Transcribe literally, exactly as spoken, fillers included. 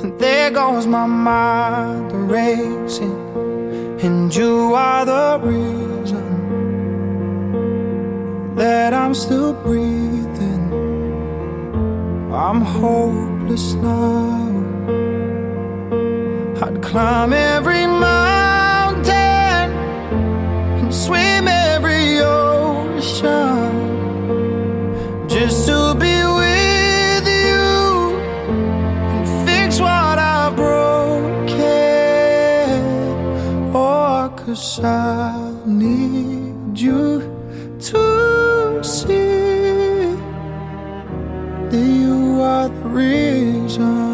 And there goes my mind racing, and you are the reason that I'm still breathing. I'm hopeless now. I'd climb every mountain and swim every ocean just to be with you and fix what I've broken. Oh, 'cause I need you to see that you are the reason